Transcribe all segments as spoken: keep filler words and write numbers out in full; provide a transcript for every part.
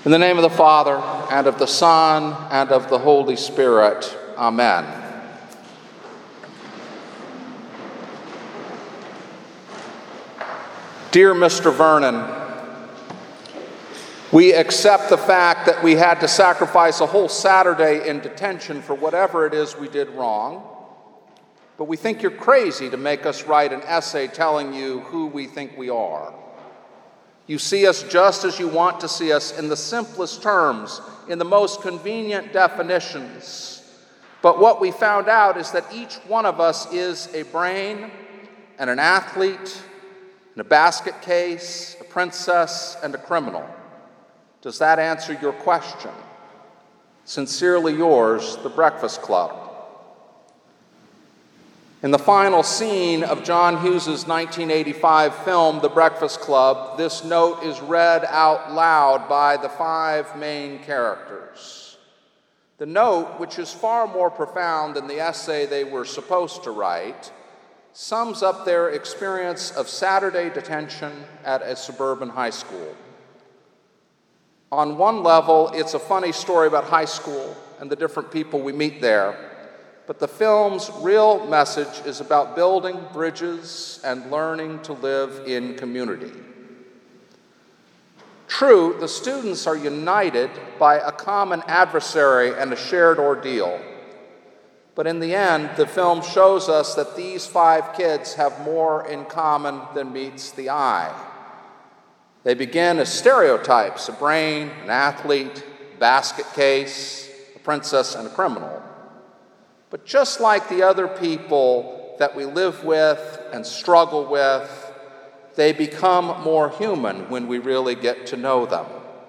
In the name of the Father, and of the Son, and of the Holy Spirit. Amen. Dear Mister Vernon, we accept the fact that we had to sacrifice a whole Saturday in detention for whatever it is we did wrong, but we think you're crazy to make us write an essay telling you who we think we are. You see us just as you want to see us, in the simplest terms, in the most convenient definitions. But what we found out is that each one of us is a brain and an athlete and a basket case, a princess and a criminal. Does that answer your question? Sincerely yours, The Breakfast Club. In the final scene of John Hughes's nineteen eighty-five film, The Breakfast Club, this note is read out loud by the five main characters. The note, which is far more profound than the essay they were supposed to write, sums up their experience of Saturday detention at a suburban high school. On one level, it's a funny story about high school and the different people we meet there. But the film's real message is about building bridges and learning to live in community. True, the students are united by a common adversary and a shared ordeal. But in the end, the film shows us that these five kids have more in common than meets the eye. They begin as stereotypes: a brain, an athlete, a basket case, a princess, and a criminal. But just like the other people that we live with and struggle with, they become more human when we really get to know them.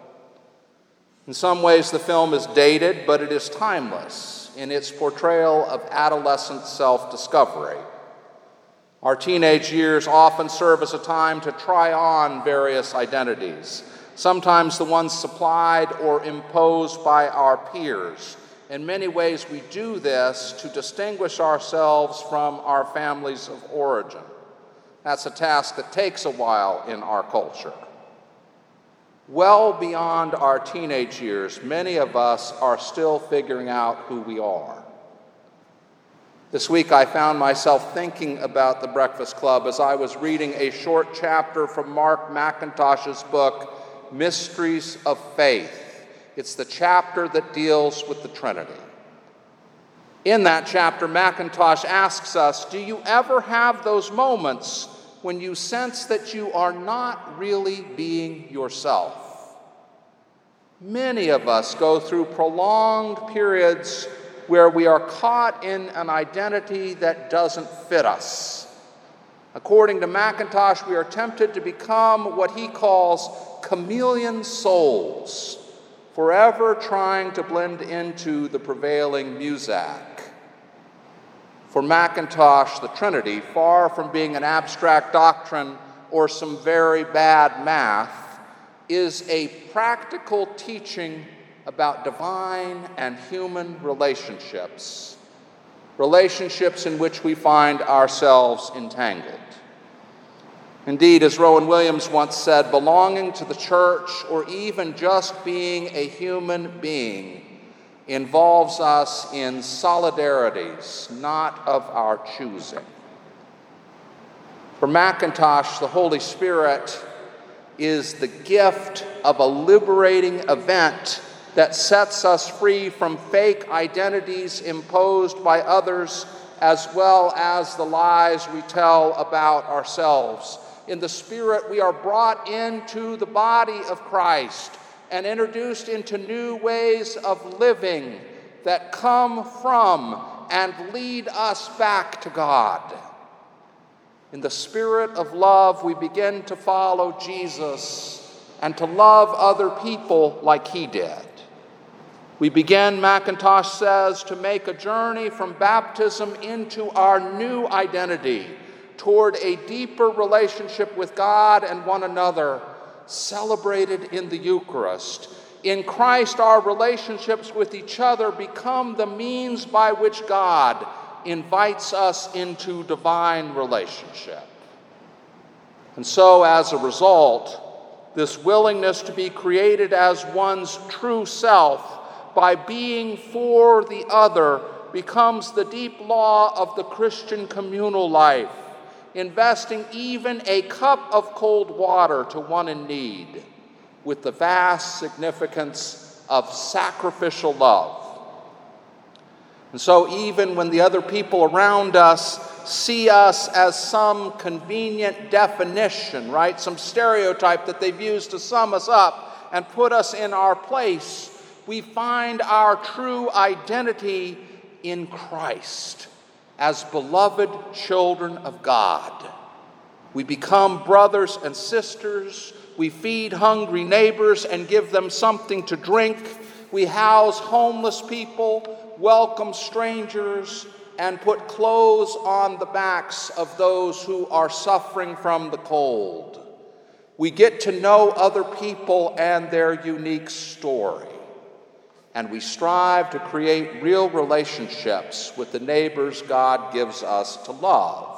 In some ways, the film is dated, but it is timeless in its portrayal of adolescent self-discovery. Our teenage years often serve as a time to try on various identities, sometimes the ones supplied or imposed by our peers. In many ways, we do this to distinguish ourselves from our families of origin. That's a task that takes a while in our culture. Well beyond our teenage years, many of us are still figuring out who we are. This week, I found myself thinking about The Breakfast Club as I was reading a short chapter from Mark McIntosh's book, Mysteries of Faith. It's the chapter that deals with the Trinity. In that chapter, McIntosh asks us, do you ever have those moments when you sense that you are not really being yourself? Many of us go through prolonged periods where we are caught in an identity that doesn't fit us. According to McIntosh, we are tempted to become what he calls chameleon souls, forever trying to blend into the prevailing muzak. For McIntosh, the Trinity, far from being an abstract doctrine or some very bad math, is a practical teaching about divine and human relationships, relationships in which we find ourselves entangled. Indeed, as Rowan Williams once said, belonging to the church, or even just being a human being, involves us in solidarities not of our choosing. For McIntosh, the Holy Spirit is the gift of a liberating event that sets us free from fake identities imposed by others, as well as the lies we tell about ourselves. In the Spirit, we are brought into the body of Christ and introduced into new ways of living that come from and lead us back to God. In the spirit of love, we begin to follow Jesus and to love other people like he did. We begin, McIntosh says, to make a journey from baptism into our new identity, toward a deeper relationship with God and one another, celebrated in the Eucharist. In Christ, our relationships with each other become the means by which God invites us into divine relationship. And so, as a result, this willingness to be created as one's true self by being for the other, becomes the deep law of the Christian communal life, investing even a cup of cold water to one in need with the vast significance of sacrificial love. And so even when the other people around us see us as some convenient definition, right, some stereotype that they've used to sum us up and put us in our place, we find our true identity in Christ as beloved children of God. We become brothers and sisters. We feed hungry neighbors and give them something to drink. We house homeless people, welcome strangers, and put clothes on the backs of those who are suffering from the cold. We get to know other people and their unique story. And we strive to create real relationships with the neighbors God gives us to love.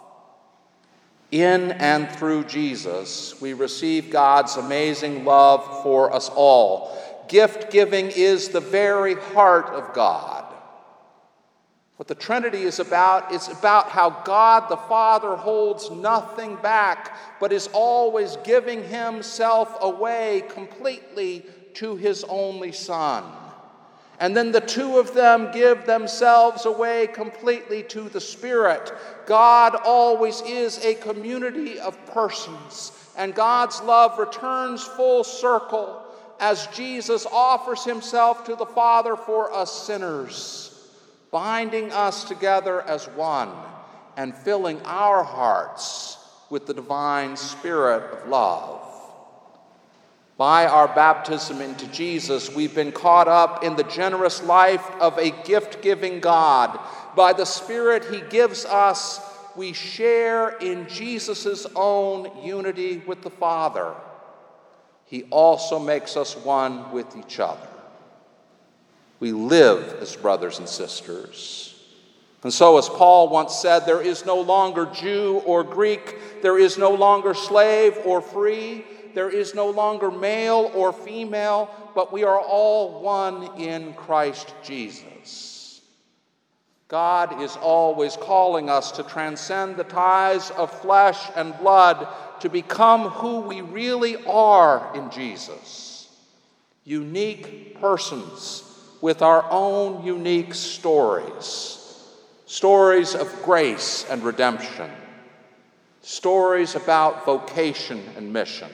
In and through Jesus, we receive God's amazing love for us all. Gift giving is the very heart of God. What the Trinity is about, it's about how God the Father holds nothing back, but is always giving himself away completely to his only Son. And then the two of them give themselves away completely to the Spirit. God always is a community of persons, and God's love returns full circle as Jesus offers himself to the Father for us sinners, binding us together as one and filling our hearts with the divine Spirit of love. By our baptism into Jesus, we've been caught up in the generous life of a gift-giving God. By the Spirit he gives us, we share in Jesus' own unity with the Father. He also makes us one with each other. We live as brothers and sisters. And so, as Paul once said, there is no longer Jew or Greek, there is no longer slave or free, there is no longer male or female, but we are all one in Christ Jesus. God is always calling us to transcend the ties of flesh and blood to become who we really are in Jesus. Unique persons with our own unique stories. Stories of grace and redemption. Stories about vocation and mission.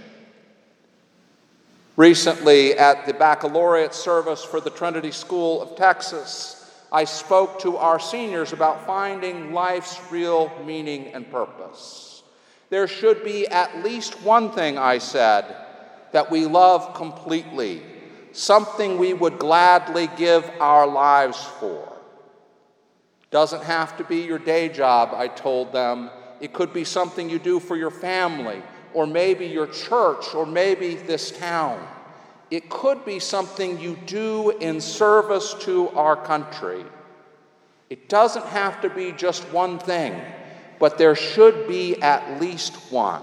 Recently, at the baccalaureate service for the Trinity School of Texas, I spoke to our seniors about finding life's real meaning and purpose. There should be at least one thing, I said, that we love completely, something we would gladly give our lives for. Doesn't have to be your day job, I told them. It could be something you do for your family, or maybe your church, or maybe this town. It could be something you do in service to our country. It doesn't have to be just one thing, but there should be at least one.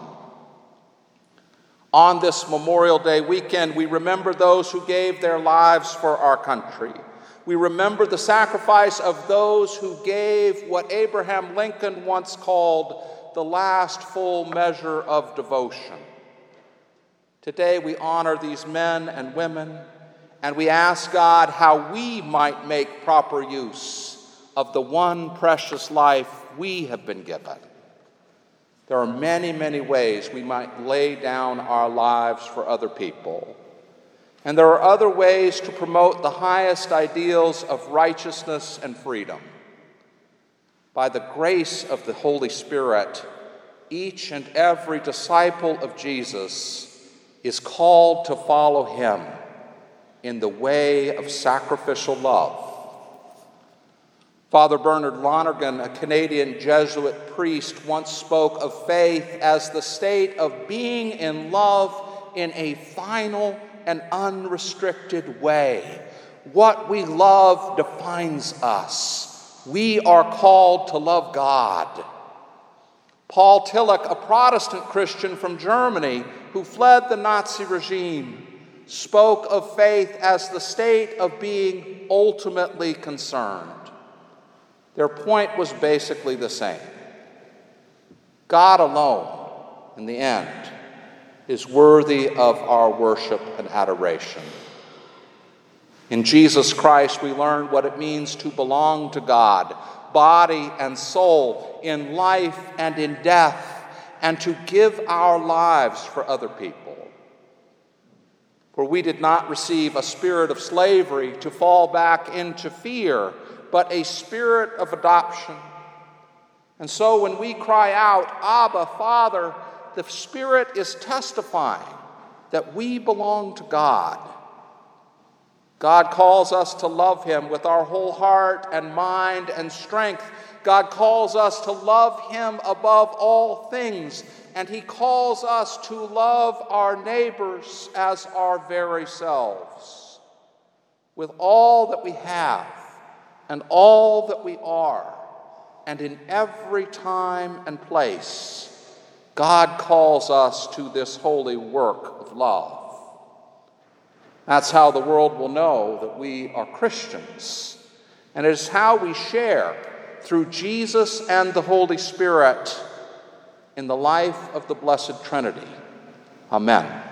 On this Memorial Day weekend, we remember those who gave their lives for our country. We remember the sacrifice of those who gave what Abraham Lincoln once called the last full measure of devotion. Today we honor these men and women, and we ask God how we might make proper use of the one precious life we have been given. There are many, many ways we might lay down our lives for other people. And there are other ways to promote the highest ideals of righteousness and freedom. By the grace of the Holy Spirit, each and every disciple of Jesus is called to follow him in the way of sacrificial love. Father Bernard Lonergan, a Canadian Jesuit priest, once spoke of faith as the state of being in love in a final and unrestricted way. What we love defines us. We are called to love God. Paul Tillich, a Protestant Christian from Germany, who fled the Nazi regime spoke of faith as the state of being ultimately concerned. Their point was basically the same. God alone, in the end, is worthy of our worship and adoration. In Jesus Christ, we learn what it means to belong to God, body and soul, in life and in death, and to give our lives for other people. For we did not receive a spirit of slavery to fall back into fear, but a spirit of adoption. And so when we cry out, Abba, Father, the Spirit is testifying that we belong to God. God calls us to love him with our whole heart and mind and strength. God calls us to love him above all things, and he calls us to love our neighbors as our very selves. With all that we have and all that we are, and in every time and place, God calls us to this holy work of love. That's how the world will know that we are Christians. And it is how we share through Jesus and the Holy Spirit in the life of the Blessed Trinity. Amen.